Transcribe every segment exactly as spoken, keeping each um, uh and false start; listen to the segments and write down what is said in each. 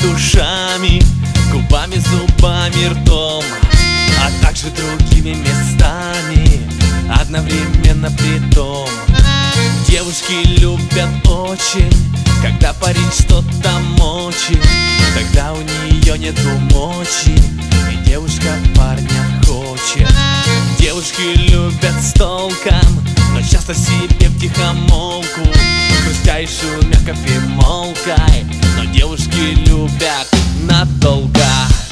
ушами, губами, зубами, ртом, а также другими местами, одновременно притом. Девушки любят очень, когда парень что-то мочит, тогда у нее нету мочи, и девушка парня хочет. Девушки любят с толком, но часто себе втихомолку, хрустя и шумя кофемолкой, но девушки любят надолго.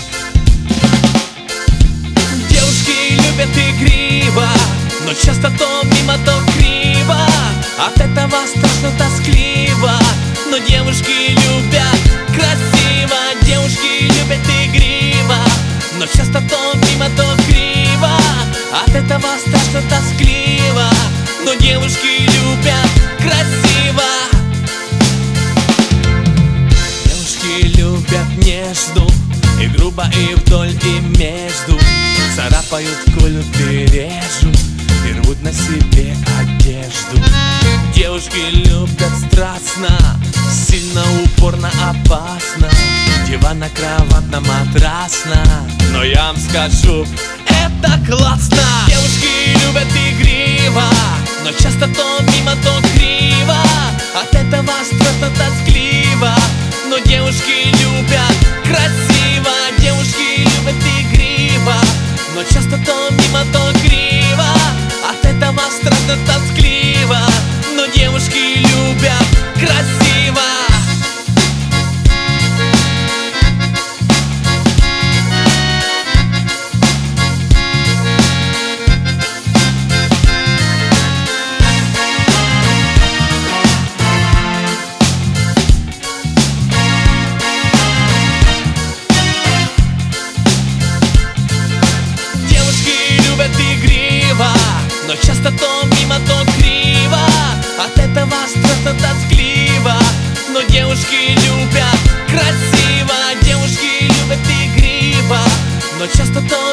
Девушки любят игриво, но часто то мимо, то криво, от этого страшно тоскливо. Но девушки любят красиво, девушки любят игриво, но часто то мимо, то криво, от этого страшно тоскливо. Но девушки любят красиво. Девушки любят нежно, и грубо, и вдоль, и между, царапают, колют и режут, и рвут на себе одежду. Девушки любят страстно, сильно, упорно, опасно, диванно-кроватно-матрасно, но я вам скажу, это классно. Девушки любят игриво, но часто то мимо, то криво, от этого страшно тоскливо. Но девушки любят красиво, девушки любят игриво, но часто то мимо, то криво, от этого страшно тоскливо. Но девушки любят красиво. Но часто то мимо, то криво, от этого страшно тоскливо. Но девушки любят красиво, девушки любят игриво, но часто то